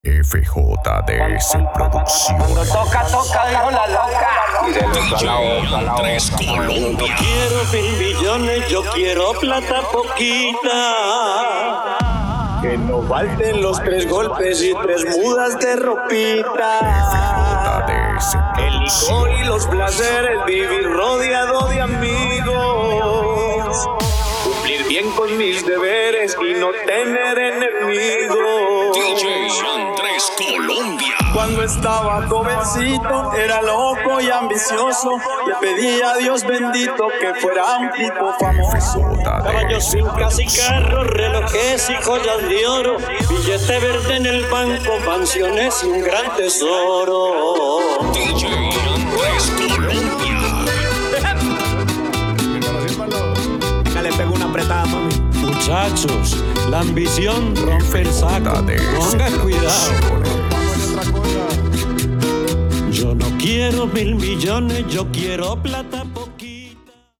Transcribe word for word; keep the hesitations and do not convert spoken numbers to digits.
F J D S Producciones. Cuando toca, toca, dijo la loca. D J Andrés Colombia. No quiero mil millones, yo quiero plata poquita. Que no falten los tres golpes y tres mudas de ropita. F J D S El licor y los placeres, vivir rodeado de amigos. Cumplir bien con mis deberes y no tener enemigos. D J Andrés Colombia. Cuando estaba jovencito, era loco y ambicioso. Le pedía a Dios bendito que fuera un tipo famoso. Caballos, fincas y carros, relojes y joyas de oro. Billete verde en el banco, mansiones y un gran tesoro. D J Andrés Colombia. Le pego una apretada, mami. Muchachos, la ambición rompe el saco. Pongan cuidado. Yo no quiero mil millones, yo quiero plata poquita.